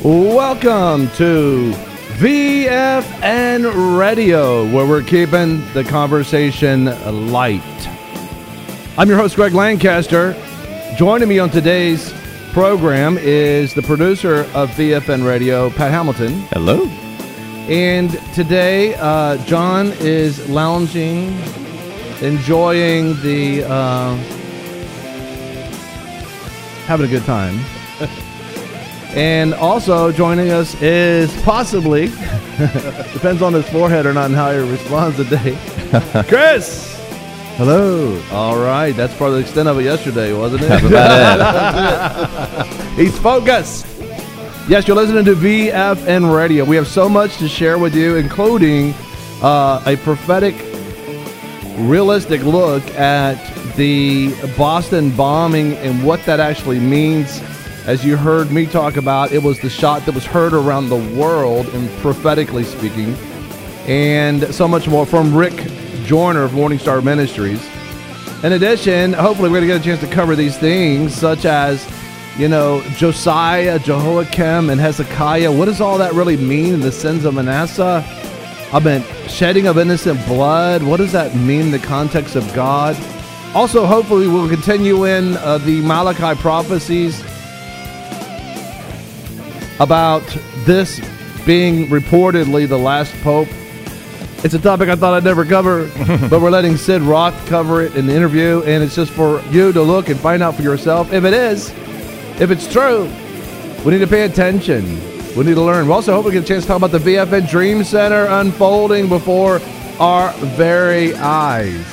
Welcome to VFN Radio, where we're keeping the conversation light. I'm your host, Greg Lancaster. Joining me on today's program is the producer of VFN Radio, Pat Hamilton. Hello. And today, John is lounging, enjoying the, having a good time. And also joining us is possibly, depends on his forehead or not and how he responds today, Chris. Hello. All right, that's part of the extent of it yesterday, wasn't it? That's about it. He's focused. Yes, you're listening to VFN Radio. We have so much to share with you, including a prophetic, realistic look at the Boston bombing and what that actually means. As you heard me talk about, it was the shot that was heard around the world, and prophetically speaking, and so much more from Rick Joyner of Morning Star Ministries. In addition, hopefully we're going to get a chance to cover these things, such as, you know, Josiah, Jehoiakim, and Hezekiah. What does all that really mean in the sins of Manasseh? Shedding of innocent blood. What does that mean in the context of God? Also, hopefully we'll continue in the Malachi prophecies about this being reportedly the last pope. It's a topic I thought I'd never cover, but we're letting Sid Roth cover it in the interview, and it's just for you to look and find out for yourself. If it is, if it's true, we need to pay attention. We need to learn. We also hope we get a chance to talk about the VFN Dream Center unfolding before our very eyes.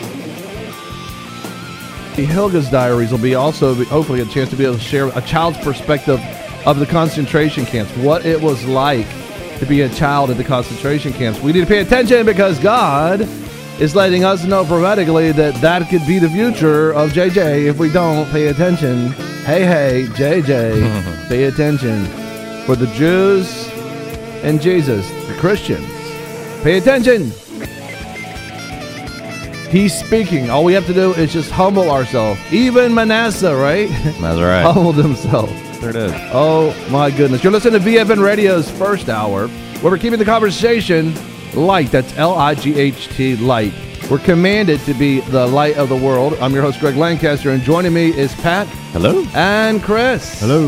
The Hilga's Diaries will be also hopefully a chance to be able to share a child's perspective of the concentration camps, what it was like to be a child at the concentration camps. We need to pay attention because God is letting us know prophetically that that could be the future of JJ if we don't pay attention. Hey, JJ, pay attention. For the Jews and Jesus, the Christians, pay attention. He's speaking. All we have to do is just humble ourselves. Even Manasseh, right? That's right. Humbled himself. There it is. Oh, my goodness. You're listening to VFN Radio's first hour, where we're keeping the conversation light. That's L-I-G-H-T, light. We're commanded to be the light of the world. I'm your host, Greg Lancaster, and joining me is Pat. Hello. And Chris. Hello.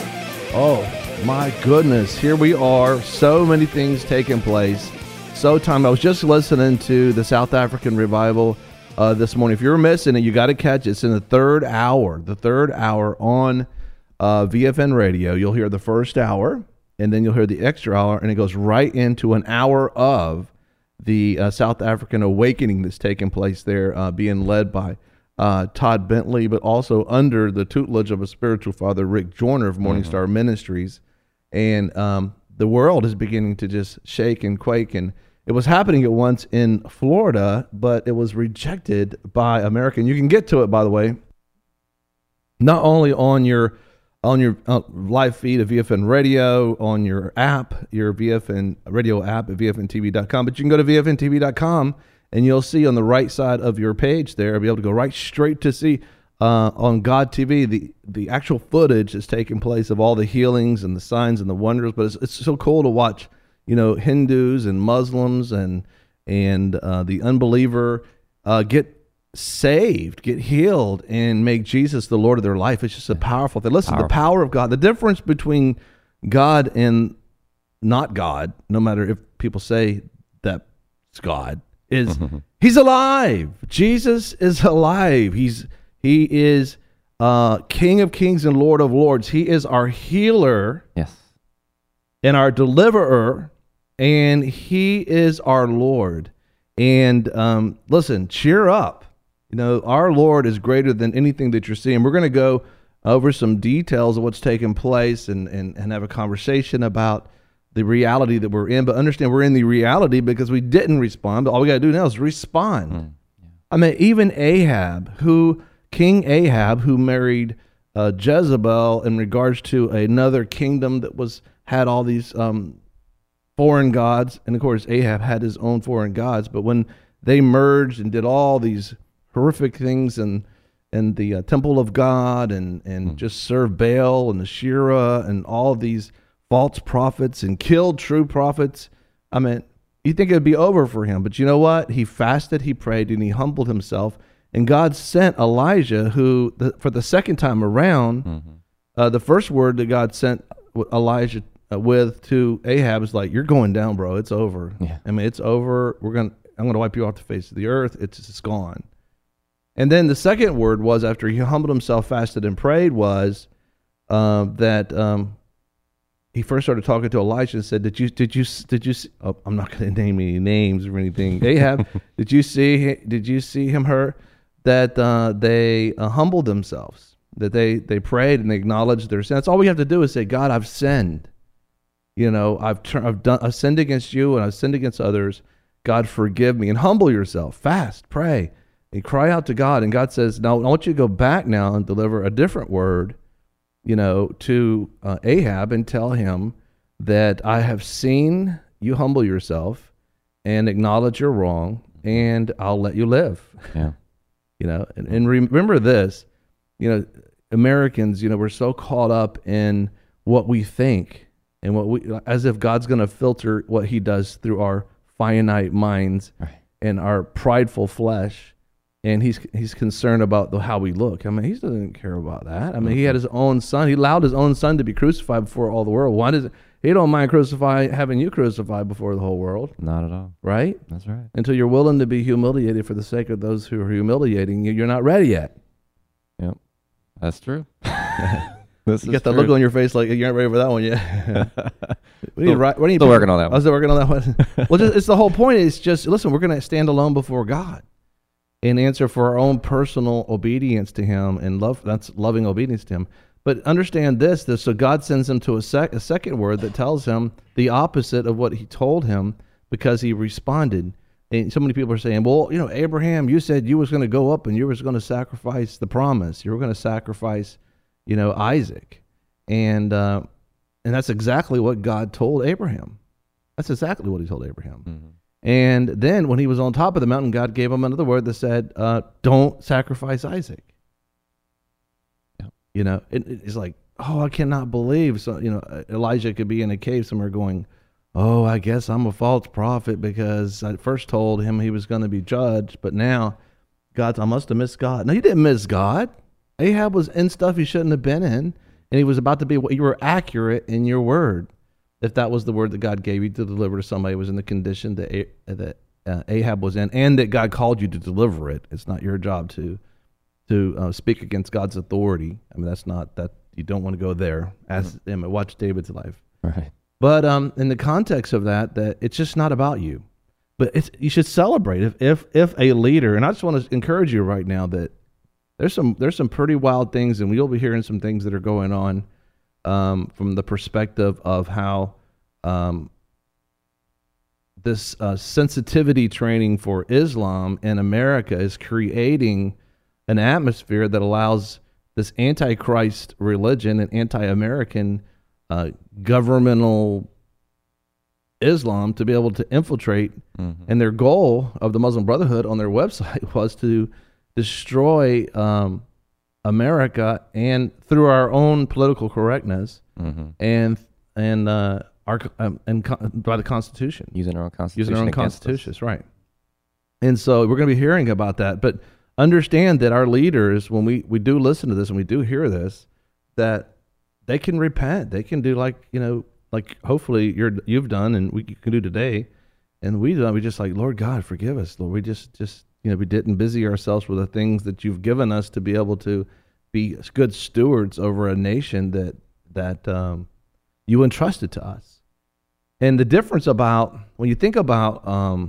Oh, my goodness. Here we are. So many things taking place. I was just listening to the South African revival this morning. If you're missing it, you got to catch it. It's in the third hour on VFN Radio. You'll hear the first hour, and then you'll hear the extra hour, and it goes right into an hour of the South African awakening that's taking place there, being led by Todd Bentley, but also under the tutelage of a spiritual father, Rick Joyner of Morning Star Ministries. And the world is beginning to just shake and quake, and it was happening at once in Florida, but it was rejected by America. And you can get to it, by the way, not only on your live feed of VFN Radio, on your app, your VFN Radio app at VFNTV.com, but you can go to VFNTV.com and you'll see on the right side of your page there, be able to go right straight to see on God TV the actual footage that's taking place of all the healings and the signs and the wonders. But it's so cool to watch, you know, Hindus and Muslims and the unbeliever get saved, get healed, and make Jesus the Lord of their life. It's just a powerful thing. Listen, the power of God, the difference between God and not God, no matter if people say that it's God, is he's alive. Jesus is alive. He is King of Kings and Lord of Lords. He is our healer, Yes, and our deliverer, and he is our Lord. And listen, cheer up. You know, our Lord is greater than anything that you're seeing. We're going to go over some details of what's taking place and have a conversation about the reality that we're in. But understand, we're in the reality because we didn't respond. But all we got to do now is respond. I mean, even King Ahab, who married Jezebel in regards to another kingdom that had all these foreign gods. And of course, Ahab had his own foreign gods. But when they merged and did all these horrific things in the temple of God and just served Baal and Asherah and all of these false prophets and killed true prophets. I mean, you think it would be over for him, but you know what? He fasted, he prayed, and he humbled himself. And God sent Elijah, who, for the second time around, the first word that God sent Elijah with to Ahab is like, "You're going down, bro. It's over. Yeah. I mean, it's over. I'm going to wipe you off the face of the earth. It's gone." And then the second word was, after he humbled himself, fasted, and prayed, was that he first started talking to Elijah and said, "Did you see?" Oh, I'm not going to name any names or anything. Ahab, did you see him, her, that they humbled themselves, that they prayed and they acknowledged their sin. That's all we have to do is say, "God, I've sinned. You know, I've sinned against you and I've sinned against others. God, forgive me." And humble yourself, fast, pray, and cry out to God. And God says, "No, I want you to go back now and deliver a different word, to Ahab, and tell him that I have seen you humble yourself and acknowledge you're wrong, and I'll let you live." Yeah. And remember this, Americans, we're so caught up in what we think and as if God's going to filter what he does through our finite minds and our prideful flesh. And he's concerned about how we look. I mean, he doesn't care about that. I mean, he had his own son. He allowed his own son to be crucified before all the world. Why does he don't mind having you crucified before the whole world? Not at all. Right? That's right. Until you're willing to be humiliated for the sake of those who are humiliating you, you're not ready yet. Yep. That's true. You got that look on your face like you aren't ready for that one yet. Still working on that one. I was still working on that one. Well, it's the whole point is just, listen, we're going to stand alone before God and answer for our own personal obedience to him and love. That's loving obedience to him. But understand this, so God sends him to a second word that tells him the opposite of what he told him because he responded. And so many people are saying, well, Abraham, you said you was going to go up and you was going to sacrifice the promise. You were going to sacrifice, Isaac. And that's exactly what God told Abraham. That's exactly what he told Abraham. Mm-hmm. And then when he was on top of the mountain, God gave him another word that said, don't sacrifice Isaac. Yeah. It's like, oh, I cannot believe. So, Elijah could be in a cave somewhere going, oh, I guess I'm a false prophet because I first told him he was going to be judged, but now I must have missed God. No, you didn't miss God. Ahab was in stuff he shouldn't have been in, and he was about to be, you were accurate in your word. If that was the word that God gave you to deliver to somebody who was in the condition that Ahab was in, and that God called you to deliver it. It's not your job to speak against God's authority. I mean, that's not that. You don't want to go there. Watch David's life. Right. But in the context of that it's just not about you. But you should celebrate if a leader. And I just want to encourage you right now that there's some pretty wild things, and we'll be hearing some things that are going on from the perspective of how this sensitivity training for Islam in America is creating an atmosphere that allows this antichrist religion and anti-American governmental Islam to be able to infiltrate. Mm-hmm. And their goal of the Muslim Brotherhood on their website was to destroy America and through our own political correctness, mm-hmm. and by the Constitution, using our own constitutions, right? And so we're going to be hearing about that, but understand that our leaders, when we do listen to this and we do hear this, that they can repent. They can do like hopefully you've done and we can do today, and we just like, Lord God, forgive us, Lord. We just we didn't busy ourselves with the things that you've given us to be able to be good stewards over a nation that you entrusted to us. And the difference about when you think about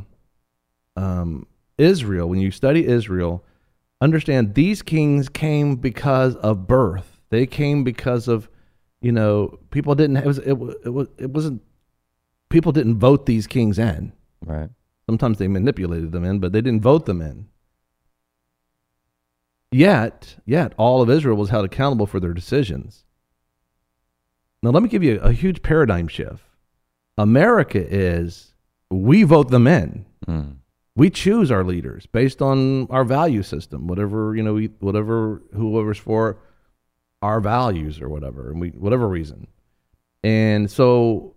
Israel, when you study Israel, understand these kings came because of birth. They came because of people didn't. It wasn't. People didn't vote these kings in. Right. Sometimes they manipulated them in, but they didn't vote them in. Yet all of Israel was held accountable for their decisions. Now, let me give you a huge paradigm shift. America we vote them in. Mm. We choose our leaders based on our value system, whoever's for our values or whatever, and whatever reason. And so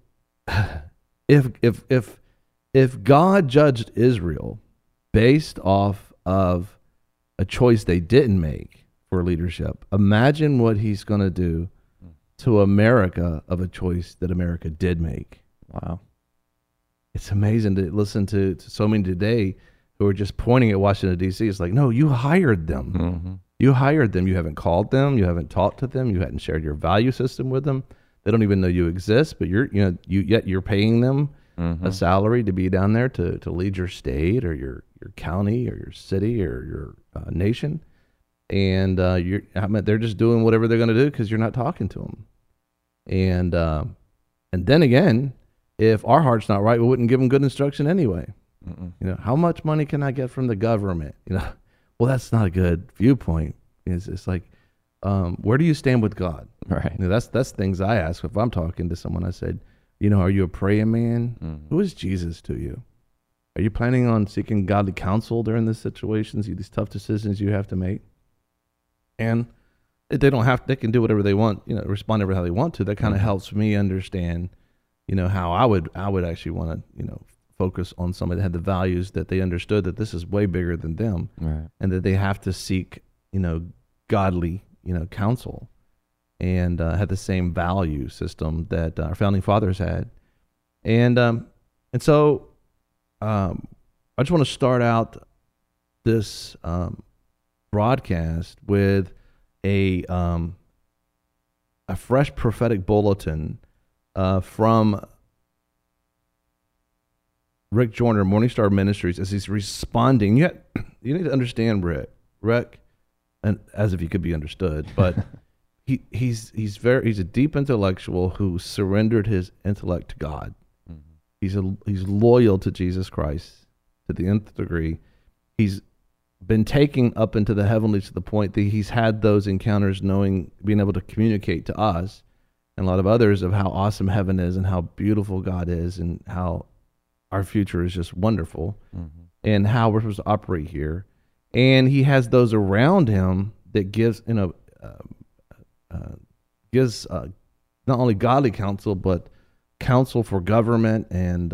if God judged Israel based off of a choice they didn't make for leadership, imagine what he's going to do to America of a choice that America did make. Wow. It's amazing to listen to so many today who are just pointing at Washington, D.C. It's like, no, you hired them. Mm-hmm. You hired them. You haven't called them. You haven't talked to them. You hadn't shared your value system with them. They don't even know you exist, but yet you're paying them a salary to be down there to lead your state or your county or your city or your nation. And they're just doing whatever they're going to do because you're not talking to them. And then again, if our heart's not right, we wouldn't give them good instruction anyway. How much money can I get from the government? Well, that's not a good viewpoint. It's like, where do you stand with God? Right. That's things I ask if I'm talking to someone. I said, are you a praying man? Who is Jesus to you? Are you planning on seeking godly counsel during these situations, these tough decisions you have to make? And if they don't have, they can do whatever they want, respond how they want to. That kind of helps me understand, how I would actually want to, focus on somebody that had the values that they understood that this is way bigger than them, right, and that they have to seek, godly, counsel, and had the same value system that our founding fathers had, and so I just want to start out this broadcast with a fresh prophetic bulletin from Rick Joyner, Morningstar Ministries, as he's responding. You need to understand Rick, and as if he could be understood, but he's a deep intellectual who surrendered his intellect to God. Mm-hmm. He's loyal to Jesus Christ to the nth degree. He's been taken up into the heavenlies to the point that he's had those encounters, being able to communicate to us and a lot of others of how awesome heaven is and how beautiful God is and how our future is just wonderful, and how we're supposed to operate here. And he has those around him that gives not only godly counsel, but counsel for government and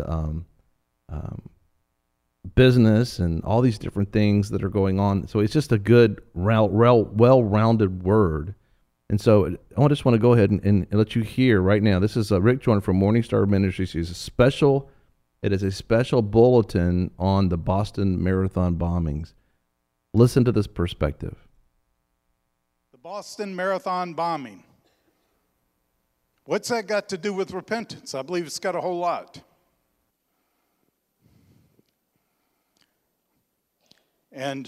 business and all these different things that are going on. So it's just a good, well-rounded word. And so I just want to go ahead and let you hear right now. This is Rick Joyner from Morningstar Ministries. It is a special bulletin on the Boston Marathon bombings. Listen to this perspective. The Boston Marathon bombing. What's that got to do with repentance? I believe it's got a whole lot. And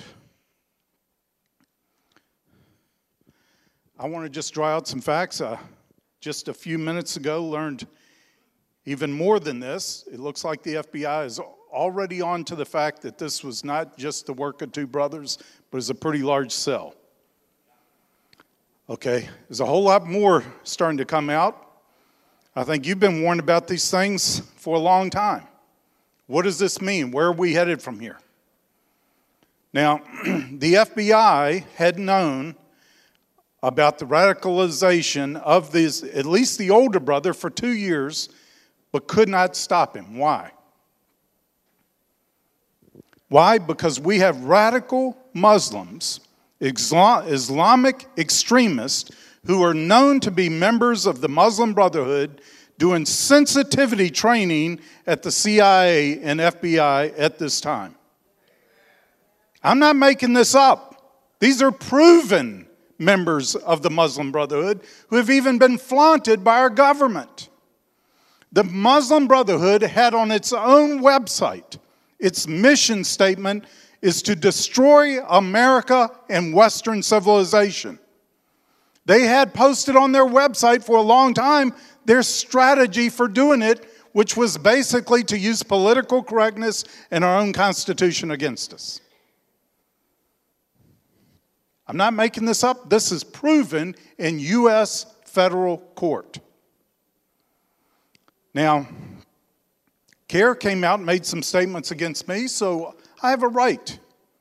I want to just draw out some facts. Just a few minutes ago, learned even more than this. It looks like the FBI is already on to the fact that this was not just the work of two brothers, but is a pretty large cell. Okay, there's a whole lot more starting to come out. I think you've been warned about these things for a long time. What does this mean? Where are we headed from here? Now, the FBI had known about the radicalization of this, at least the older brother, for 2 years, but could not stop him. Why? Why? Because we have radical Muslims, Islamic extremists, who are known to be members of the Muslim Brotherhood, doing sensitivity training at the CIA and FBI at this time. I'm not making this up. These are proven members of the Muslim Brotherhood who have even been flaunted by our government. The Muslim Brotherhood had on its own website, its mission statement is to destroy America and Western civilization. They had posted on their website for a long time their strategy for doing it, which was basically to use political correctness and our own Constitution against us. I'm not making this up. This is proven in U.S. federal court. Now, CARE came out and made some statements against me, so I have a right.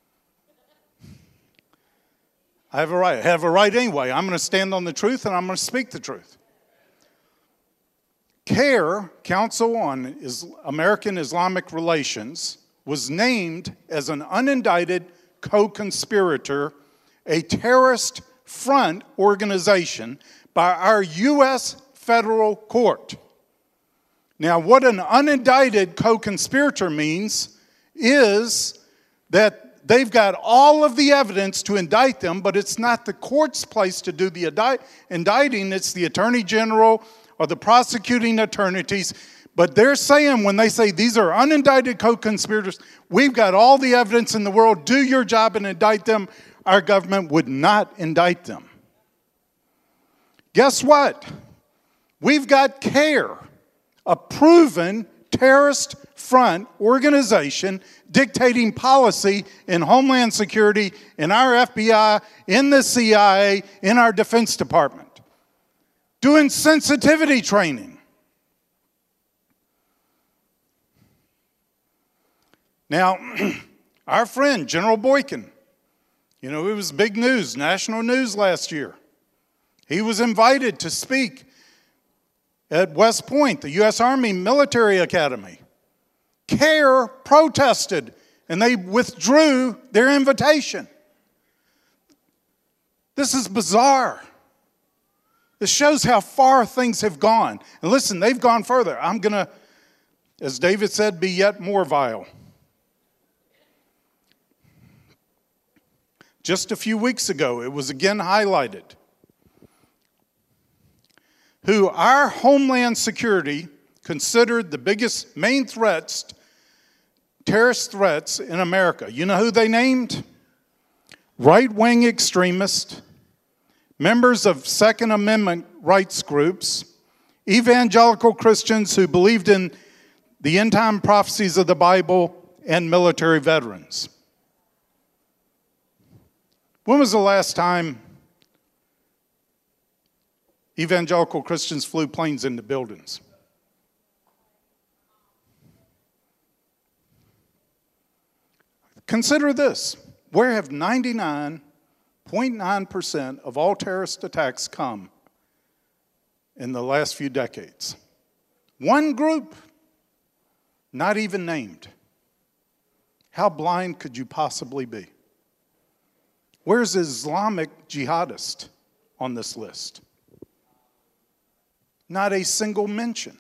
I have a right anyway. I'm going to stand on the truth and I'm going to speak the truth. CAIR, Council on American Islamic Relations, was named as an unindicted co-conspirator, a terrorist front organization by our U.S. federal court. Now, what an unindicted co-conspirator means is that they've got all of the evidence to indict them, but it's not the court's place to do the indicting. It's the attorney general or the prosecuting attorneys. But they're saying, when they say these are unindicted co-conspirators, we've got all the evidence in the world, do your job and indict them. Our government would not indict them. Guess what? We've got CAIR, a proven terrorist front organization dictating policy in Homeland Security, in our FBI, in the CIA, in our Defense Department, doing sensitivity training. Now, our friend, General Boykin, it was big news, national news last year. He was invited to speak at West Point, the U.S. Army Military Academy. CAIR protested, and they withdrew their invitation. This is bizarre. This shows how far things have gone. And listen, they've gone further. I'm going to, as David said, be yet more vile. Just a few weeks ago, it was again highlighted who our Homeland Security considered the biggest main threats, terrorist threats in America. You know who they named? Right-wing extremists, members of Second Amendment rights groups, evangelical Christians who believed in the end-time prophecies of the Bible, and military veterans. When was the last time evangelical Christians flew planes into buildings? Consider this. Where have 99.9% of all terrorist attacks come in the last few decades? One group, not even named. How blind could you possibly be? Where's Islamic jihadist on this list? Not a single mention.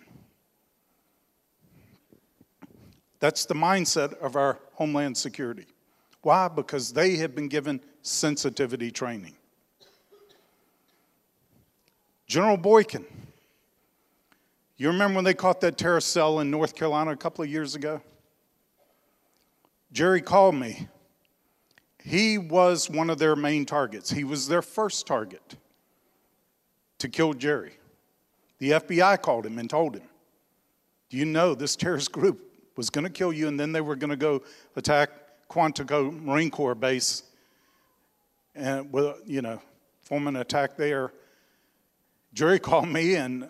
That's the mindset of our Homeland Security. Why? Because they have been given sensitivity training. General Boykin, you remember when they caught that terrorist cell in North Carolina a couple of years ago? Jerry called me. He was one of their main targets. He was their first target to kill Jerry. The FBI called him and told him, do you know this terrorist group was going to kill you, and then they were going to go attack Quantico Marine Corps base and, form an attack there. Jerry called me and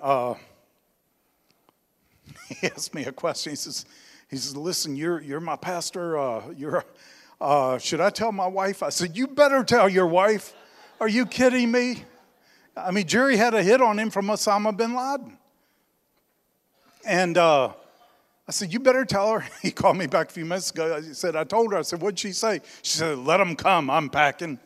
he asked me a question. He says, listen, you're my pastor. Should I tell my wife? I said, you better tell your wife. Are you kidding me? I mean, Jerry had a hit on him from Osama bin Laden. And I said, you better tell her. He called me back a few minutes ago. He said, I told her. I said, what'd she say? She said, let them come. I'm packing.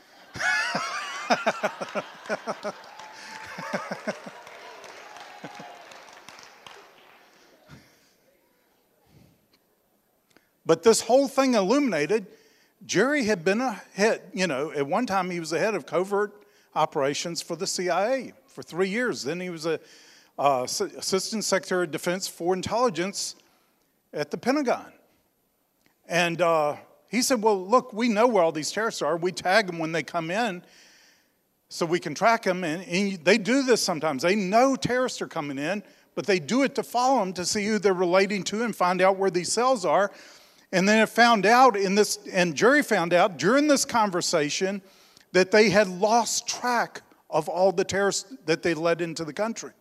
But this whole thing illuminated, Jerry had been a head, at one time he was the head of covert operations for the CIA for 3 years. Then he was a Assistant Secretary of Defense for Intelligence at the Pentagon. And he said, well, look, we know where all these terrorists are. We tag them when they come in so we can track them. And they do this sometimes. They know terrorists are coming in, but they do it to follow them to see who they're relating to and find out where these cells are. And then it found out and Jerry found out during this conversation that they had lost track of all the terrorists that they led into the country.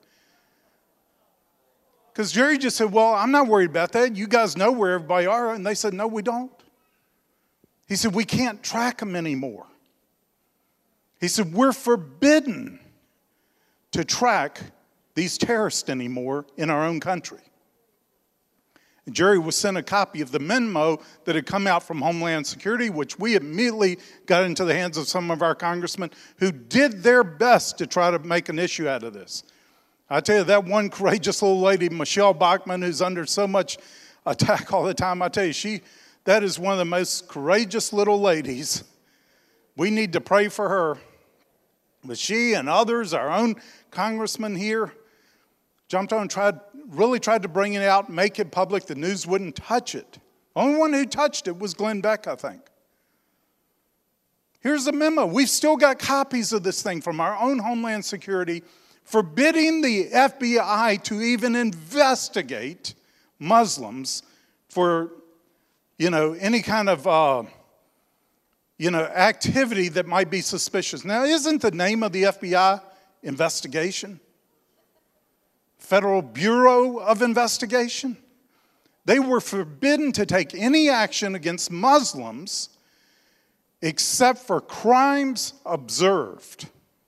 Because Jerry just said, well, I'm not worried about that. You guys know where everybody are. And they said, no, we don't. He said, we can't track them anymore. He said, we're forbidden to track these terrorists anymore in our own country. And Jerry was sent a copy of the memo that had come out from Homeland Security, which we immediately got into the hands of some of our congressmen who did their best to try to make an issue out of this. I tell you, that one courageous little lady, Michelle Bachmann, who's under so much attack all the time, I tell you, that is one of the most courageous little ladies. We need to pray for her. But she and others, our own congressmen here, jumped on and really tried to bring it out, make it public. The news wouldn't touch it. The only one who touched it was Glenn Beck, I think. Here's the memo. We've still got copies of this thing from our own Homeland Security forbidding the FBI to even investigate Muslims for, any kind of, activity that might be suspicious. Now, isn't the name of the FBI investigation? Federal Bureau of Investigation? They were forbidden to take any action against Muslims except for crimes observed.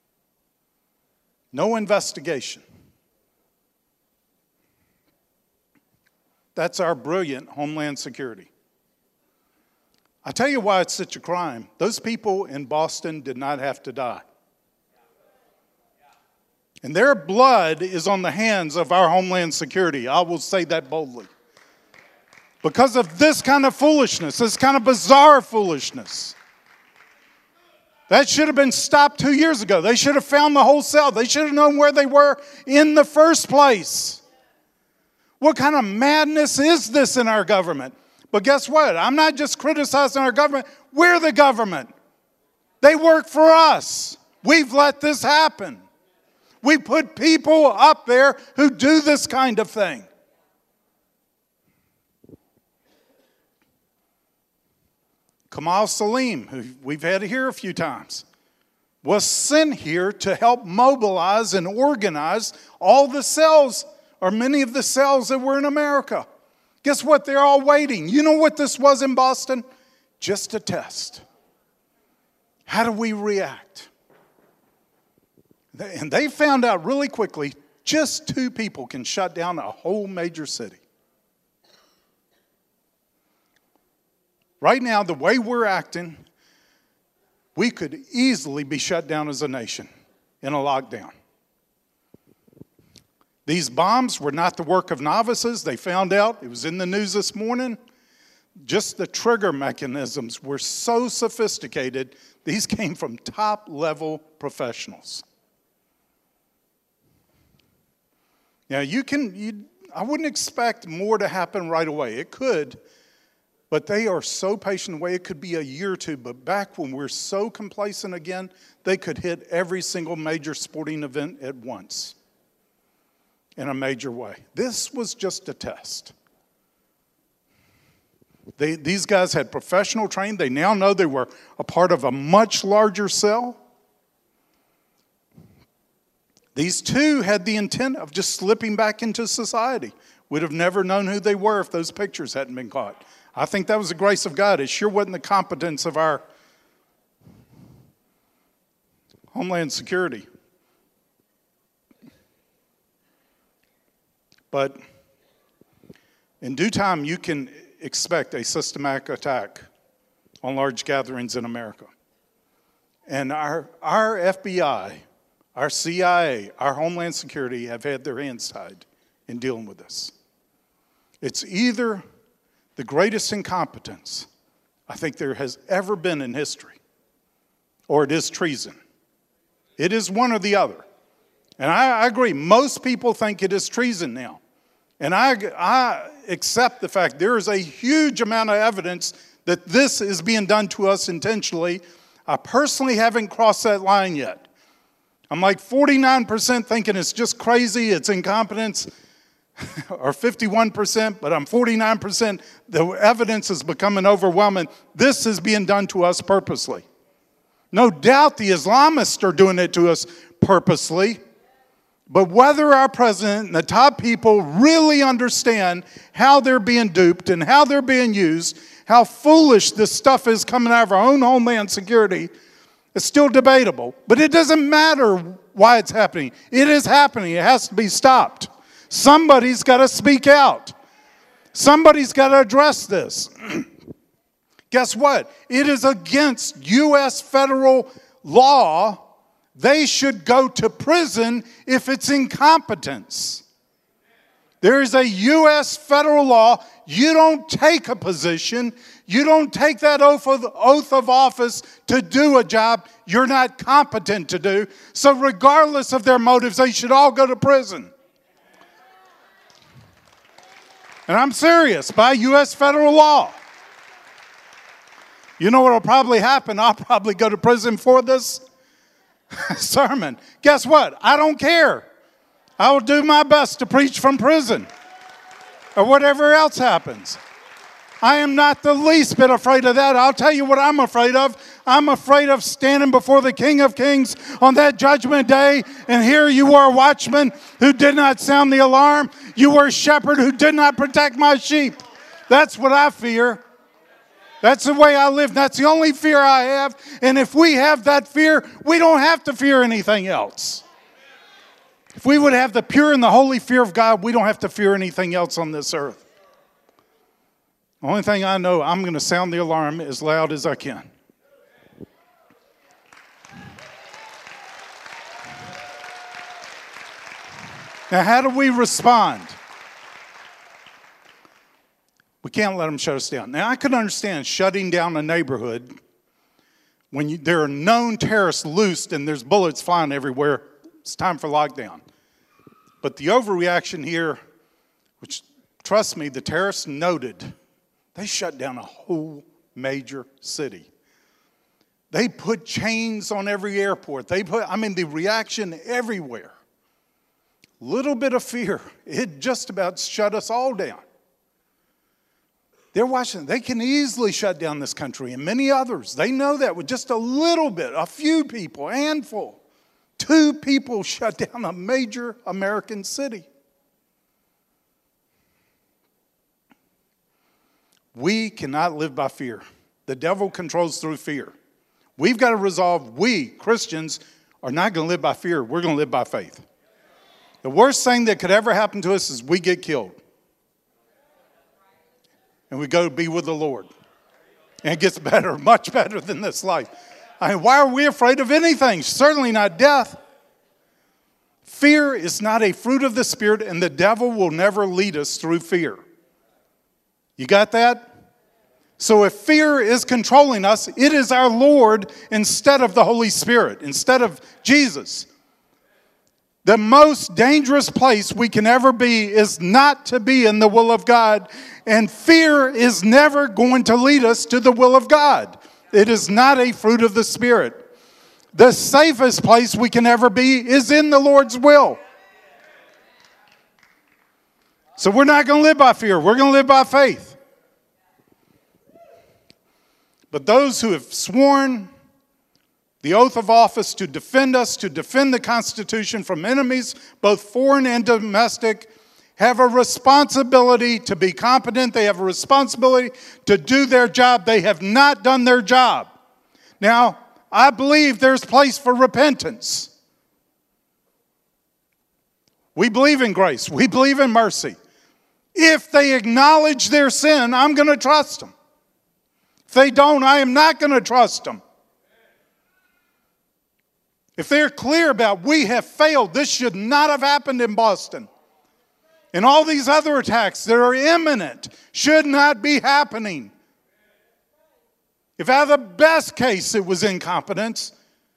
No investigation. That's our brilliant Homeland Security. I tell you why it's such a crime. Those people in Boston did not have to die. And their blood is on the hands of our Homeland Security. I will say that boldly. Because of this kind of foolishness, this kind of bizarre foolishness. That should have been stopped 2 years ago. They should have found the whole cell. They should have known where they were in the first place. What kind of madness is this in our government? But guess what? I'm not just criticizing our government. We're the government. They work for us. We've let this happen. We put people up there who do this kind of thing. Kamal Salim, who we've had here a few times, was sent here to help mobilize and organize all the cells, or many of the cells that were in America. Guess what? They're all waiting. You know what this was in Boston? Just a test. How do we react? And they found out really quickly, just 2 people can shut down a whole major city. Right now, the way we're acting, we could easily be shut down as a nation in a lockdown. These bombs were not the work of novices. They found out, it was in the news this morning, just the trigger mechanisms were so sophisticated, these came from top-level professionals. Now, I wouldn't expect more to happen right away. It could, but they are so patient away, it could be a year or two. But back when we're so complacent again, they could hit every single major sporting event at once in a major way. This was just a test. These guys had professional training. They now know they were a part of a much larger cell. These 2 had the intent of just slipping back into society. We'd have never known who they were if those pictures hadn't been caught. I think that was the grace of God. It sure wasn't the competence of our Homeland Security. But in due time, you can expect a systematic attack on large gatherings in America. And our FBI, our CIA, our Homeland Security have had their hands tied in dealing with this. It's either the greatest incompetence I think there has ever been in history, or it is treason. It is one or the other. And I agree, most people think it is treason now. And I accept the fact there is a huge amount of evidence that this is being done to us intentionally. I personally haven't crossed that line yet. I'm like 49% thinking it's just crazy, it's incompetence, or 51%, but I'm 49%. The evidence is becoming overwhelming. This is being done to us purposely. No doubt the Islamists are doing it to us purposely. But whether our president and the top people really understand how they're being duped and how they're being used, how foolish this stuff is coming out of our own Homeland Security, It's still debatable, but it doesn't matter why it's happening. It is happening. It has to be stopped. Somebody's got to speak out. Somebody's got to address this. Guess what? It is against U.S. federal law. They should go to prison if it's incompetence. There is a U.S. federal law. You don't take a position. You don't take that oath of office to do a job you're not competent to do. So regardless of their motives, they should all go to prison. And I'm serious, by U.S. federal law. You know what will probably happen? I'll probably go to prison for this sermon. Guess what? I don't care. I will do my best to preach from prison or whatever else happens. I am not the least bit afraid of that. I'll tell you what I'm afraid of. I'm afraid of standing before the King of Kings on that judgment day, and here you were, watchman who did not sound the alarm. You were a shepherd who did not protect my sheep. That's what I fear. That's the way I live. That's the only fear I have. And if we have that fear, we don't have to fear anything else. If we would have the pure and the holy fear of God, we don't have to fear anything else on this earth. The only thing I know, I'm going to sound the alarm as loud as I can. Now, how do we respond? We can't let them shut us down. Now, I can understand shutting down a neighborhood when there are known terrorists loosed and there's bullets flying everywhere. It's time for lockdown. But the overreaction here, which, trust me, the terrorists noted, they shut down a whole major city. They put chains on every airport. The reaction everywhere. Little bit of fear. It just about shut us all down. They're watching. They can easily shut down this country and many others. They know that with just a little bit, a few people, a handful. 2 people shut down a major American city. We cannot live by fear. The devil controls through fear. We've got to resolve, we, Christians, are not going to live by fear. We're going to live by faith. The worst thing that could ever happen to us is we get killed. And we go to be with the Lord. And it gets better, much better than this life. Why are we afraid of anything? Certainly not death. Fear is not a fruit of the Spirit, and the devil will never lead us through fear. You got that? So if fear is controlling us, it is our Lord instead of the Holy Spirit, instead of Jesus. The most dangerous place we can ever be is not to be in the will of God, and fear is never going to lead us to the will of God. It is not a fruit of the Spirit. The safest place we can ever be is in the Lord's will. So we're not going to live by fear. We're going to live by faith. But those who have sworn the oath of office to defend us, to defend the Constitution from enemies, both foreign and domestic, have a responsibility to be competent. They have a responsibility to do their job. They have not done their job. Now, I believe there's place for repentance. We believe in grace. We believe in mercy. If they acknowledge their sin, I'm going to trust them. If they don't, I am not going to trust them. If they're clear about we have failed, this should not have happened in Boston. And all these other attacks that are imminent should not be happening. If out of the best case it was incompetence,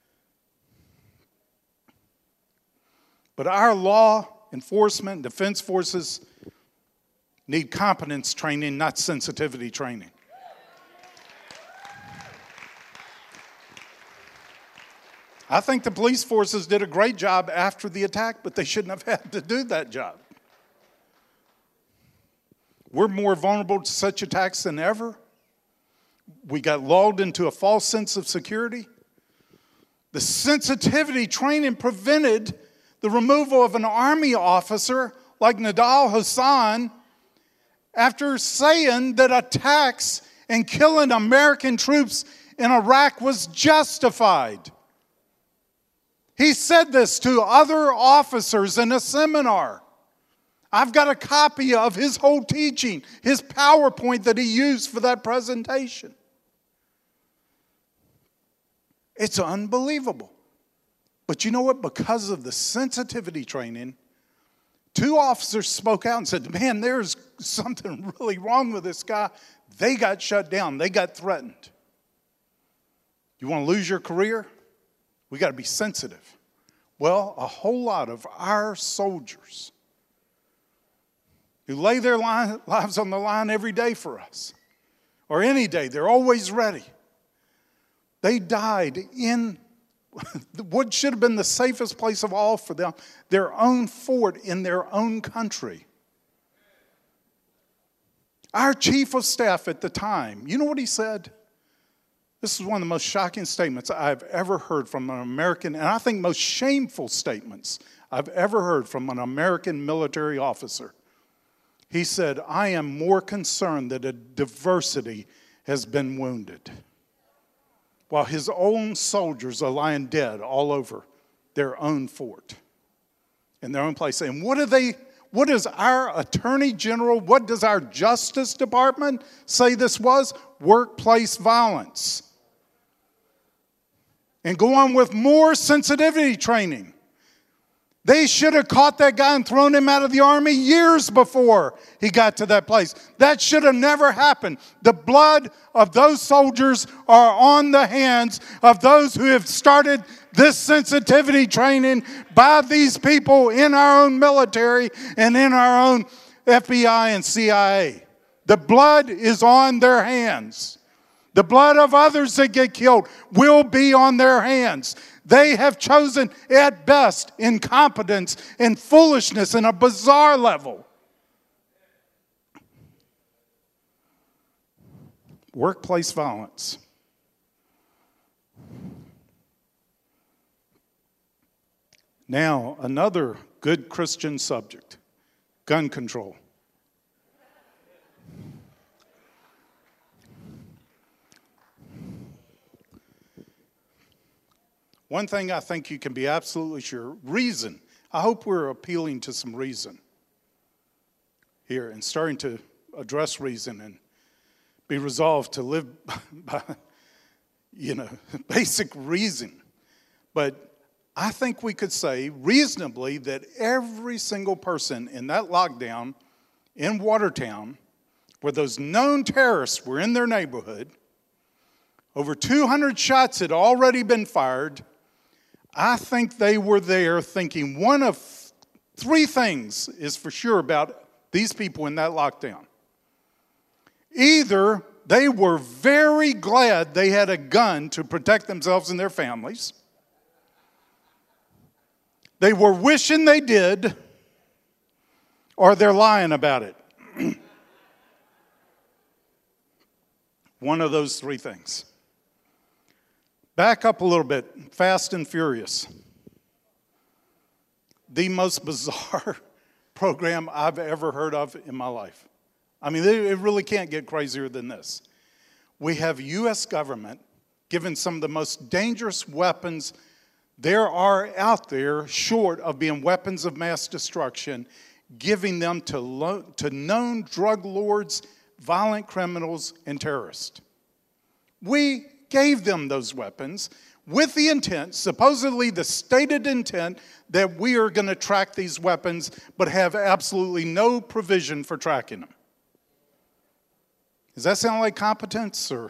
but our law enforcement, defense forces need competence training, not sensitivity training. I think the police forces did a great job after the attack, but they shouldn't have had to do that job. We're more vulnerable to such attacks than ever. We got lulled into a false sense of security. The sensitivity training prevented the removal of an army officer like Nidal Hasan after saying that attacks and killing American troops in Iraq was justified. He said this to other officers in a seminar. I've got a copy of his whole teaching, his PowerPoint that he used for that presentation. It's unbelievable. But you know what? Because of the sensitivity training, 2 officers spoke out and said, man, there's something really wrong with this guy. They got shut down. They got threatened. You want to lose your career? We got to be sensitive. Well, a whole lot of our soldiers who lay their lives on the line every day for us, or any day, they're always ready. They died in what should have been the safest place of all for them, their own fort in their own country. Our chief of staff at the time, you know what he said? This is one of the most shocking statements I've ever heard from an American, and I think most shameful statements I've ever heard from an American military officer. He said, I am more concerned that a diversity has been wounded, while his own soldiers are lying dead all over their own fort, in their own place. And what does our Attorney General, what does our Justice Department say this was? Workplace violence. And go on with more sensitivity training. They should have caught that guy and thrown him out of the army years before he got to that place. That should have never happened. The blood of those soldiers are on the hands of those who have started this sensitivity training by these people in our own military and in our own FBI and CIA. The blood is on their hands. The blood of others that get killed will be on their hands. They have chosen, at best, incompetence and foolishness in a bizarre level. Workplace violence. Now, another good Christian subject, gun control. One thing I think you can be absolutely sure, reason. I hope we're appealing to some reason here and starting to address reason and be resolved to live by, basic reason. But I think we could say reasonably that every single person in that lockdown in Watertown, where those known terrorists were in their neighborhood, over 200 shots had already been fired. I think they were there thinking one of 3 things is for sure about these people in that lockdown. Either they were very glad they had a gun to protect themselves and their families. They were wishing they did, or they're lying about it. One of those 3 things. Back up a little bit, Fast and Furious. The most bizarre program I've ever heard of in my life. I mean, it really can't get crazier than this. We have U.S. government given some of the most dangerous weapons there are out there, short of being weapons of mass destruction, giving them to known drug lords, violent criminals, and terrorists. We gave them those weapons with the intent, supposedly the stated intent, that we are going to track these weapons, but have absolutely no provision for tracking them. Does that sound like competence, or?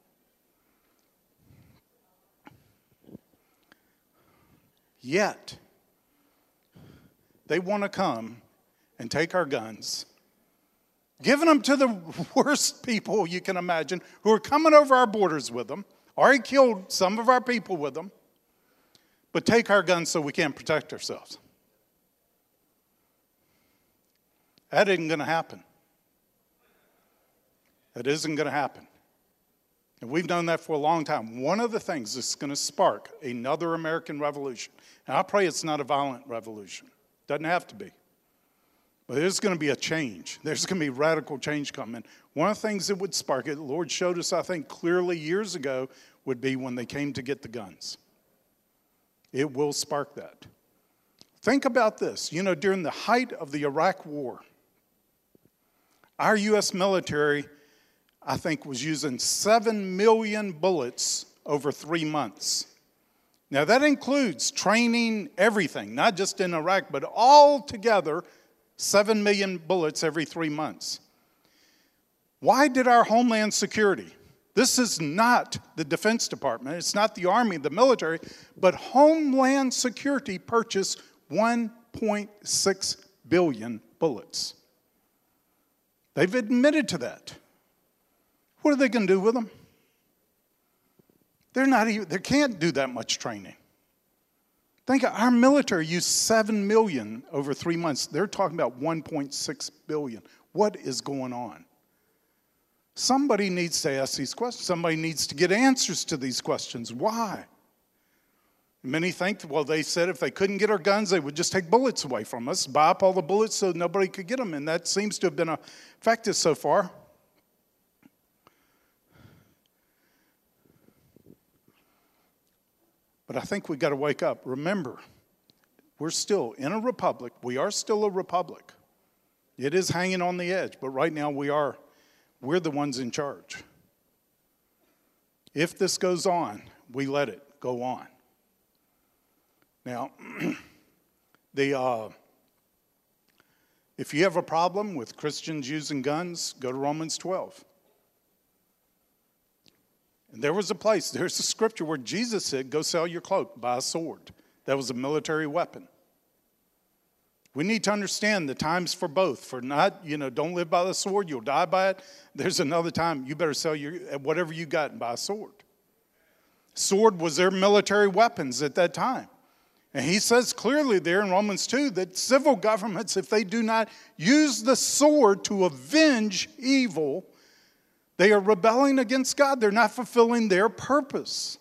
Yet, they want to come and take our guns, giving them to the worst people you can imagine, who are coming over our borders with them, already killed some of our people with them, but take our guns so we can't protect ourselves. That isn't going to happen. That isn't going to happen. And we've known that for a long time. One of the things that's going to spark another American revolution, and I pray it's not a violent revolution. Doesn't have to be. But there's going to be a change. There's going to be radical change coming. One of the things that would spark it, the Lord showed us, I think, clearly years ago, would be when they came to get the guns. It will spark that. Think about this. You know, during the height of the Iraq War, our U.S. military, I think, was using 7 million bullets over 3 months. Now, that includes training, everything, not just in Iraq, but all together, 7 million bullets every 3 months. Why did our Homeland Security, this is not the Defense Department, it's not the Army, the military, but Homeland Security purchased 1.6 billion bullets. They've admitted to that. What are they going to do with them? They can't do that much training. Think of our military used 7 million over 3 months. They're talking about 1.6 billion. What is going on? Somebody needs to ask these questions. Somebody needs to get answers to these questions. Why? Many think, well, they said if they couldn't get our guns, they would just take bullets away from us, buy up all the bullets so nobody could get them. And that seems to have been effective so far. But I think we've got to wake up. Remember, we're still in a republic. We are still a republic. It is hanging on the edge, but right now we're the ones in charge. If this goes on, we let it go on. Now, if you have a problem with Christians using guns, go to Romans 12. And there's a scripture where Jesus said, go sell your cloak, buy a sword. That was a military weapon. We need to understand the times for both. For not, don't live by the sword, you'll die by it. There's another time, you better sell whatever you got and buy a sword. Sword was their military weapons at that time. And he says clearly there in Romans 2 that civil governments, if they do not use the sword to avenge evil, they are rebelling against God. They're not fulfilling their purpose.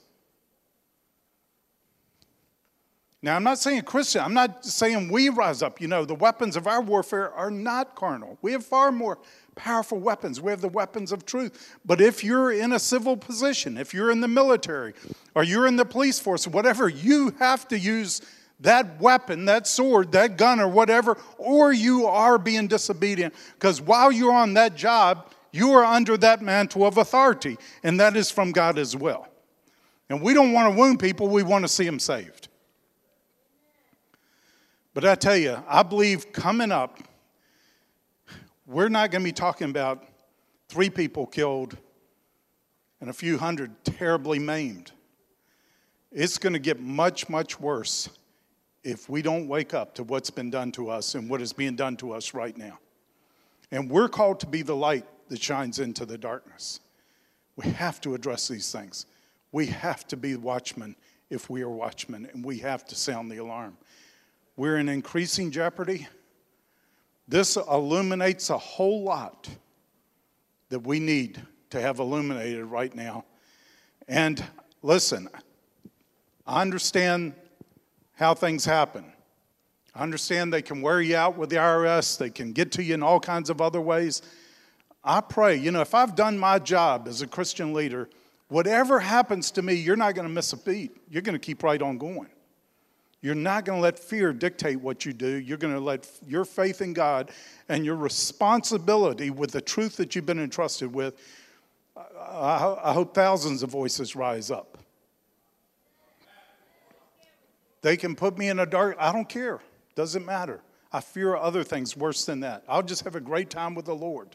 Now, I'm not saying Christian. I'm not saying we rise up. The weapons of our warfare are not carnal. We have far more powerful weapons. We have the weapons of truth. But if you're in a civil position, if you're in the military, or you're in the police force, whatever, you have to use that weapon, that sword, that gun, or whatever, or you are being disobedient. Because while you're on that job, you are under that mantle of authority, and that is from God as well. And we don't want to wound people. We want to see them saved. But I tell you, I believe coming up, we're not going to be talking about 3 people killed and a few hundred terribly maimed. It's going to get much, much worse if we don't wake up to what's been done to us and what is being done to us right now. And we're called to be the light that shines into the darkness. We have to address these things. We have to be watchmen if we are watchmen, and we have to sound the alarm. We're in increasing jeopardy. This illuminates a whole lot that we need to have illuminated right now. And listen, I understand how things happen. I understand they can wear you out with the IRS. They can get to you in all kinds of other ways. I pray, if I've done my job as a Christian leader, whatever happens to me, you're not going to miss a beat. You're going to keep right on going. You're not going to let fear dictate what you do. You're going to let your faith in God and your responsibility with the truth that you've been entrusted with. I hope thousands of voices rise up. They can put me in a dark, I don't care. Doesn't matter. I fear other things worse than that. I'll just have a great time with the Lord.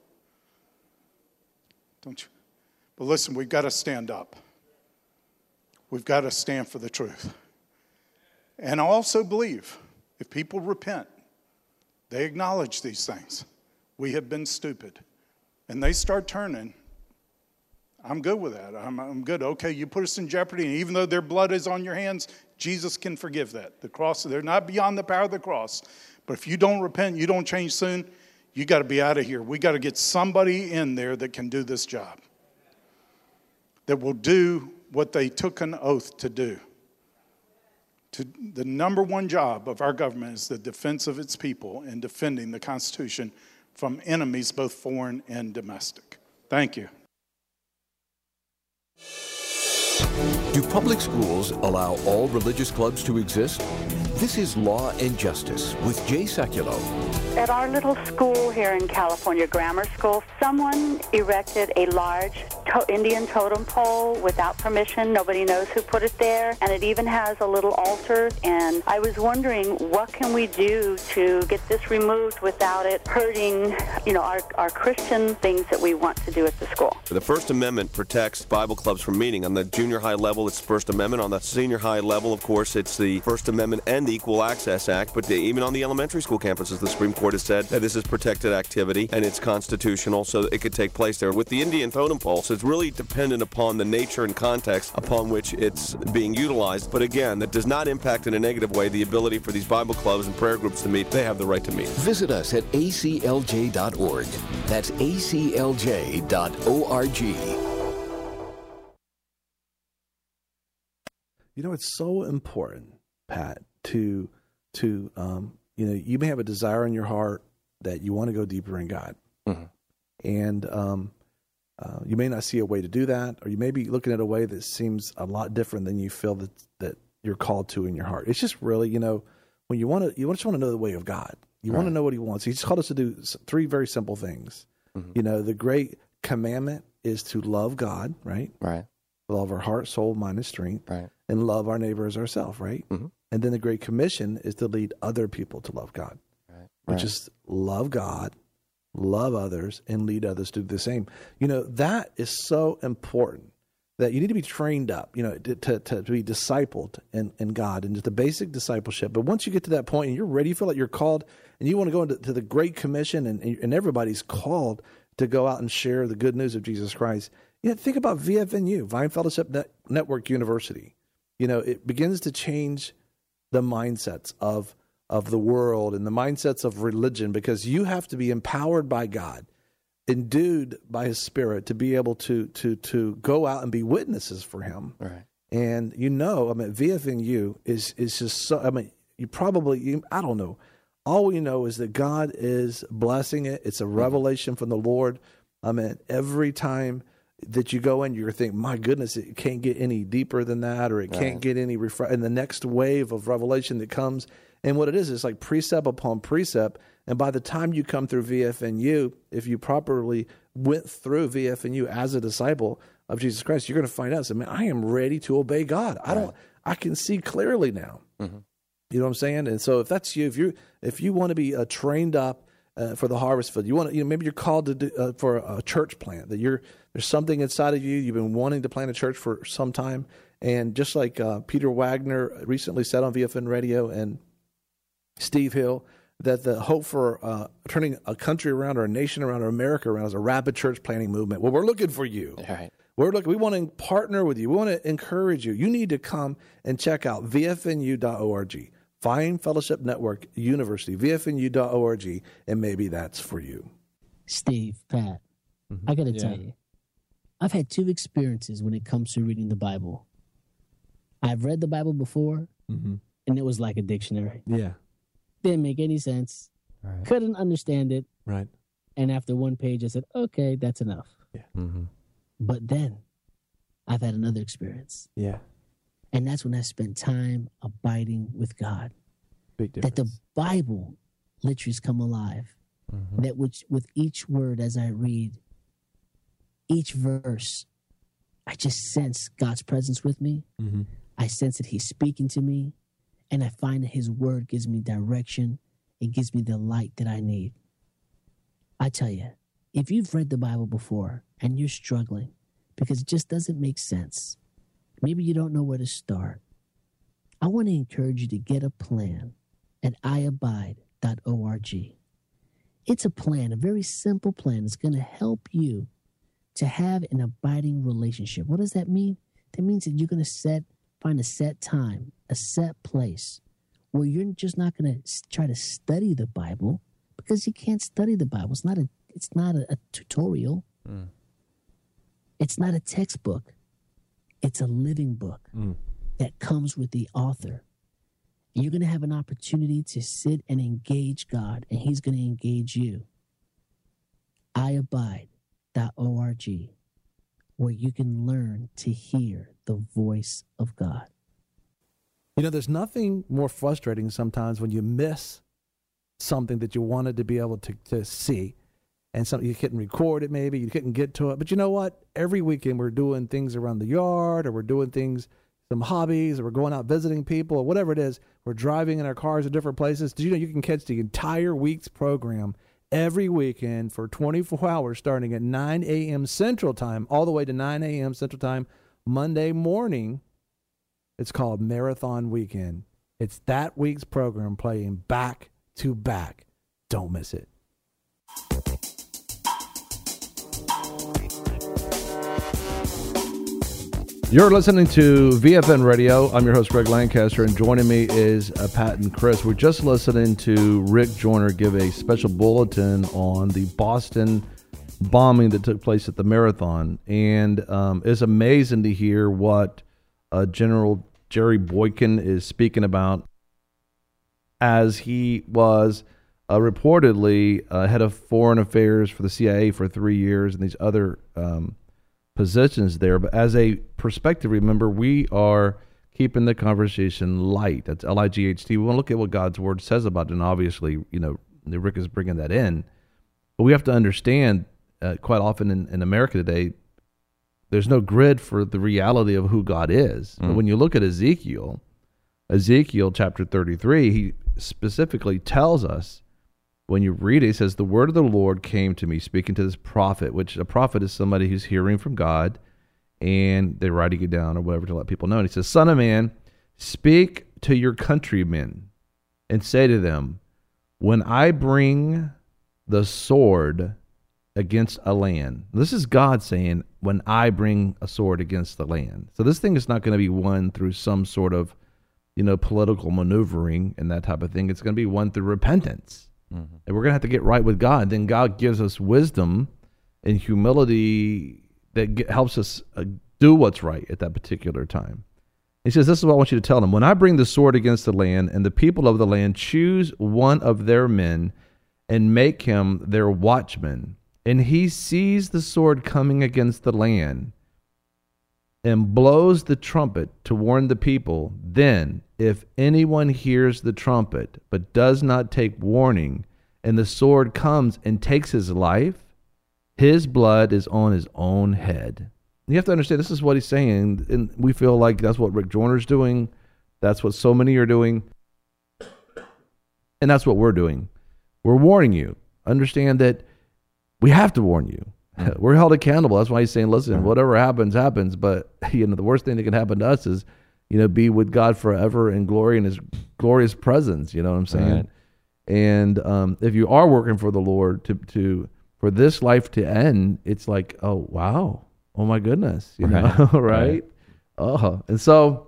Don't you? But listen, we've got to stand up. We've got to stand for the truth. And I also believe if people repent, they acknowledge these things. We have been stupid. And they start turning. I'm good with that. I'm good. Okay, you put us in jeopardy, and even though their blood is on your hands, Jesus can forgive that. The cross, they're not beyond the power of the cross. But if you don't repent, you don't change soon, you got to be out of here. We got to get somebody in there that can do this job, that will do what they took an oath to do. The number one job of our government is the defense of its people and defending the Constitution from enemies, both foreign and domestic. Thank you. Do public schools allow all religious clubs to exist? This is Law and Justice with Jay Sekulow. At our little school here in California, Grammar School, someone erected a large Indian totem pole without permission. Nobody knows who put it there, and it even has a little altar. And I was wondering, what can we do to get this removed without it hurting, our Christian things that we want to do at the school? The First Amendment protects Bible clubs from meeting. On the junior high level, it's First Amendment. On the senior high level, of course, it's the First Amendment and the Equal Access Act. But even on the elementary school campuses, the Supreme Court has said that this is protected activity and it's constitutional, so it could take place there. With the Indian totem pole, so it's really dependent upon the nature and context upon which it's being utilized. But again, that does not impact in a negative way the ability for these Bible clubs and prayer groups to meet. They have the right to meet. Visit us at aclj.org. That's aclj.org. It's so important, Pat, to you may have a desire in your heart that you want to go deeper in God. Mm-hmm. And you may not see a way to do that, or you may be looking at a way that seems a lot different than you feel that you're called to in your heart. It's just really, when you just want to know the way of God. You want to know what he wants. He's called us to do three very simple things. Mm-hmm. The great commandment is to love God, right? Right. Love our heart, soul, mind, and strength. Right. And love our neighbor as ourselves, right? Mm-hmm. And then the Great Commission is to lead other people to love God, which is love God, love others, and lead others to do the same. That is so important that you need to be trained up, to be discipled in God and just the basic discipleship. But once you get to that point and you're ready, you feel like you're called and you want to go into the Great Commission and everybody's called to go out and share the good news of Jesus Christ. Think about VFNU, Vine Fellowship Network University. It begins to change the mindsets of the world and the mindsets of religion, because you have to be empowered by God, endued by his Spirit, to be able to go out and be witnesses for him. Right. And VFNU is just so, I don't know. All we know is that God is blessing it. It's a revelation from the Lord. Every time that you go in, you're thinking, my goodness, it can't get any deeper than that, or it can't get any and the next wave of revelation that comes. And what it is like precept upon precept. And by the time you come through VFNU, if you properly went through VFNU as a disciple of Jesus Christ, you're going to find out, I am ready to obey God. I can see clearly now. Mm-hmm. You know what I'm saying? And so if that's you, if you want to be trained up for the harvest field, you want to, maybe you're called to do, for a church plant, that there's something inside of you. You've been wanting to plant a church for some time. And just like Peter Wagner recently said on VFN Radio and Steve Hill, that the hope for turning a country around, or a nation around, or America around is a rapid church planting movement. Well, we're looking for you. All right. We want to partner with you. We want to encourage you. You need to come and check out VFNU.org. Vine Fellowship Network University, VFNU.org, and maybe that's for you. Steve, Pat, I got to tell you, I've had two experiences when it comes to reading the Bible. I've read the Bible before, and it was like a dictionary. Yeah. Didn't make any sense. Right. Couldn't understand it. Right. And after one page, I said, okay, that's enough. Yeah. Mm-hmm. But then I've had another experience. Yeah. And that's when I spent time abiding with God. Big difference. That the Bible literally has come alive. Mm-hmm. That with each word as I read, each verse, I just sense God's presence with me. Mm-hmm. I sense that he's speaking to me. And I find that his word gives me direction. It gives me the light that I need. I tell you, if you've read the Bible before and you're struggling because it just doesn't make sense, maybe you don't know where to start, I want to encourage you to get a plan at iabide.org. It's a plan, a very simple plan that's going to help you to have an abiding relationship. What does that mean? That means that you're going to find a set time, a set place where you're just not going to try to study the Bible, because you can't study the Bible. It's not a tutorial. It's not a textbook. It's a living book that comes with the author. And you're going to have an opportunity to sit and engage God, and he's going to engage you. iabide.org. where you can learn to hear the voice of God. You know, there's nothing more frustrating sometimes when you miss something that you wanted to be able to see, and something you couldn't record it, maybe you couldn't get to it. But you know what? Every weekend we're doing things around the yard, or we're doing things, some hobbies, or we're going out visiting people, or whatever it is. We're driving in our cars to different places. Did you know you can catch the entire week's program every weekend for 24 hours starting at 9 a.m. Central Time all the way to 9 a.m. Central Time Monday morning? It's called Marathon Weekend. It's that week's program playing back to back. Don't miss it. You're listening to VFN Radio. I'm your host, Greg Lancaster, and joining me is Pat and Chris. We're just listening to Rick Joyner give a special bulletin on the Boston bombing that took place at the Marathon. And it's amazing to hear what General Jerry Boykin is speaking about, as he was reportedly head of foreign affairs for the CIA for 3 years and these other positions there. But as a perspective, remember, we are keeping the conversation light. That's LIGHT. We want to look at what God's word says about it. And obviously, you know, Rick is bringing that in. But we have to understand quite often in America today, there's no grid for the reality of who God is. But when you look at Ezekiel chapter 33, he specifically tells us, when you read it, it says, the word of the Lord came to me, speaking to this prophet, which a prophet is somebody who's hearing from God, and they're writing it down or whatever to let people know. And he says, Son of man, speak to your countrymen and say to them, when I bring the sword against a land. This is God saying, when I bring a sword against the land. So this thing is not going to be won through some sort of, you know, political maneuvering and that type of thing. It's going to be won through repentance. And we're going to have to get right with God. Then God gives us wisdom and humility that helps us do what's right at that particular time. He says, this is what I want you to tell them. When I bring the sword against the land, and the people of the land choose one of their men and make him their watchman, and he sees the sword coming against the land and blows the trumpet to warn the people, then if anyone hears the trumpet but does not take warning, and the sword comes and takes his life, his blood is on his own head. You have to understand, this is what he's saying, and we feel like that's what Rick Joyner's doing. That's what so many are doing. And that's what we're doing. We're warning you. Understand that we have to warn you. We're held accountable. That's why he's saying, listen, whatever happens, happens. But, you know, the worst thing that can happen to us is, you know, be with God forever in glory in his glorious presence. You know what I'm saying? Right. And if you are working for the Lord for this life to end, it's like, oh, wow. Oh, my goodness. You know, right? And so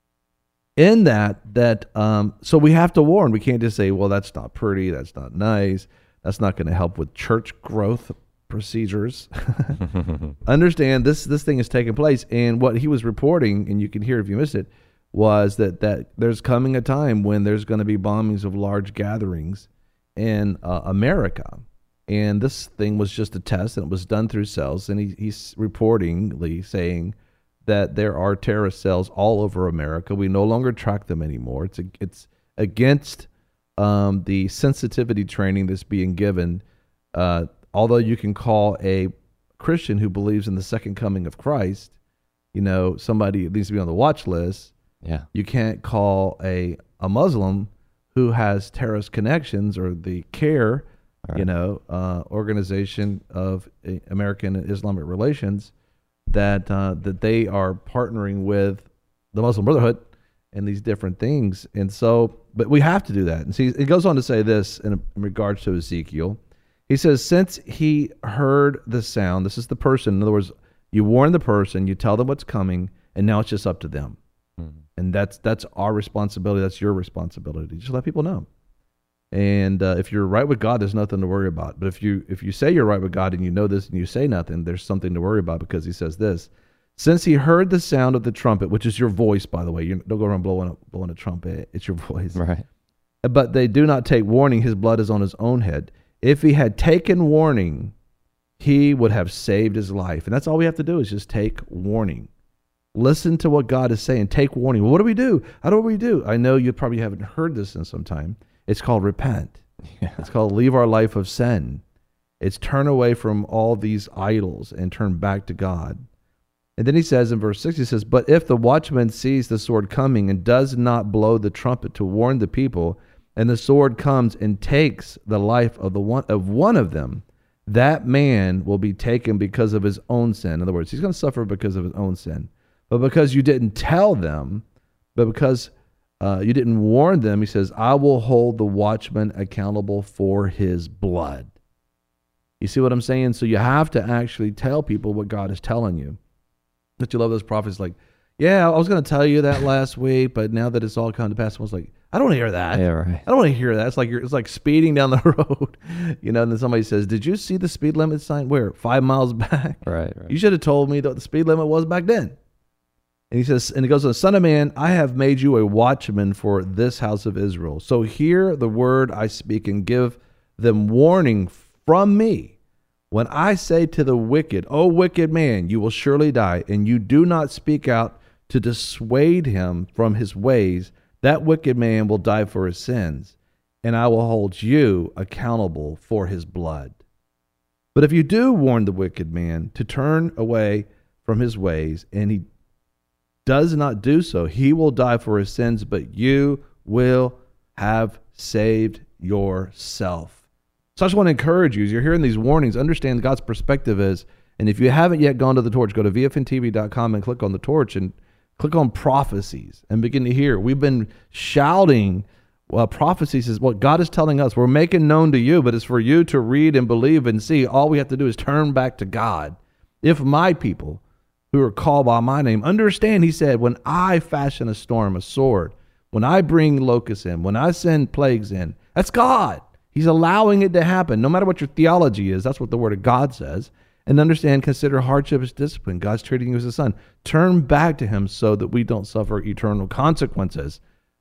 in that, so we have to warn. We can't just say, well, that's not pretty. That's not nice. That's not going to help with church growth procedures. Understand this thing is taking place, and what he was reporting, and you can hear if you missed it, was that there's coming a time when there's going to be bombings of large gatherings in America, and this thing was just a test, and it was done through cells, and he's reportingly saying that there are terrorist cells all over America. We no longer track them anymore. It's against the sensitivity training that's being given. Although you can call a Christian who believes in the second coming of Christ, you know, somebody that needs to be on the watch list. Yeah. You can't call a Muslim who has terrorist connections, or the CARE, you know, Organization of American and Islamic Relations, that they are partnering with the Muslim Brotherhood and these different things. And so, but we have to do that. And see, it goes on to say this in regards to Ezekiel. He says, since he heard the sound, this is the person, in other words, you warn the person, you tell them what's coming, and now it's just up to them. And that's our responsibility. That's your responsibility. Just let people know. And if you're right with God, there's nothing to worry about. But if you say you're right with God and you know this and you say nothing, there's something to worry about, because he says this: since he heard the sound of the trumpet, which is your voice, by the way, you don't go around blowing a trumpet. It's your voice. Right. But they do not take warning. His blood is on his own head. If he had taken warning, he would have saved his life. And that's all we have to do is just take warning. Listen to what God is saying. Take warning. Well, what do we do? How do we do? I know you probably haven't heard this in some time. It's called repent. Yeah. It's called leave our life of sin. It's turn away from all these idols and turn back to God. And then he says in verse 6, he says, but if the watchman sees the sword coming and does not blow the trumpet to warn the people, and the sword comes and takes the life of one of them, that man will be taken because of his own sin. In other words, he's going to suffer because of his own sin. But because you didn't tell them, but because you didn't warn them, he says, I will hold the watchman accountable for his blood. You see what I'm saying? So you have to actually tell people what God is telling you. Don't you love those prophets like, yeah, I was going to tell you that last week, but now that it's all come to pass, I was like, I don't want to hear that. Yeah, right. I don't want to hear that. It's like speeding down the road, and then somebody says, did you see the speed limit sign? Where? 5 miles back? Right. You should have told me what the speed limit was back then. And he says, and he goes, Son of man, I have made you a watchman for this house of Israel. So hear the word I speak and give them warning from me. When I say to the wicked, O wicked man, you will surely die, and you do not speak out to dissuade him from his ways, that wicked man will die for his sins, and I will hold you accountable for his blood. But if you do warn the wicked man to turn away from his ways, and he does not do so, he will die for his sins, but you will have saved yourself. So I just want to encourage you, as you're hearing these warnings, understand God's perspective is, and if you haven't yet gone to the torch, go to vfntv.com and click on the torch and click on prophecies and begin to hear. We've been shouting prophecies is what God is telling us. We're making known to you, but it's for you to read and believe and see. All we have to do is turn back to God. If my people who are called by my name understand, he said, when I fashion a storm, a sword, when I bring locusts in, when I send plagues in, that's God. He's allowing it to happen. No matter what your theology is, that's what the word of God says. And understand, consider hardship as discipline. God's treating you as a son. Turn back to him so that we don't suffer eternal consequences.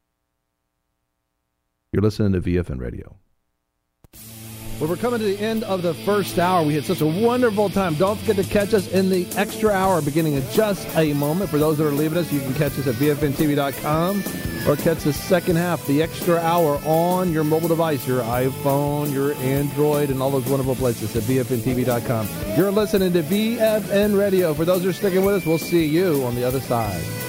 You're listening to VFN Radio. Well, we're coming to the end of the first hour. We had such a wonderful time. Don't forget to catch us in the extra hour beginning in just a moment. For those that are leaving us, you can catch us at VFNTV.com or catch the second half, the extra hour, on your mobile device, your iPhone, your Android, and all those wonderful places at VFNTV.com. You're listening to VFN Radio. For those who are sticking with us, we'll see you on the other side.